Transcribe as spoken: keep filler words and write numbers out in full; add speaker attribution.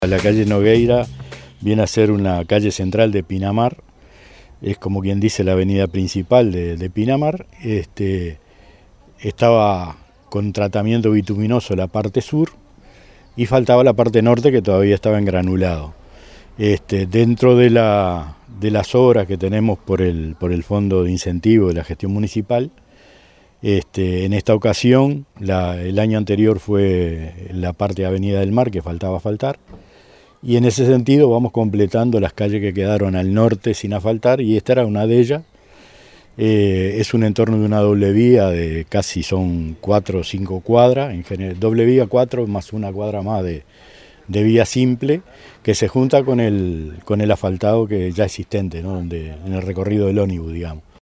Speaker 1: La calle Nogueira viene a ser una calle central de Pinamar, es como quien dice la avenida principal de, de Pinamar. Este, estaba con tratamiento bituminoso la parte sur y faltaba la parte norte que todavía estaba en granulado. Este, dentro de, la, de las obras que tenemos por el, por el Fondo de Incentivo de la Gestión Municipal, este, en esta ocasión, la, el año anterior fue la parte de Avenida del Mar que faltaba asfaltar. Y en ese sentido vamos completando las calles que quedaron al norte sin asfaltar, y esta era una de ellas. Eh, es un entorno de una doble vía de casi son cuatro o cinco cuadras, en general, doble vía cuatro más una cuadra más de, de vía simple, que se junta con el, con el asfaltado que ya existente, ¿no? Donde, en el recorrido del ómnibus, digamos.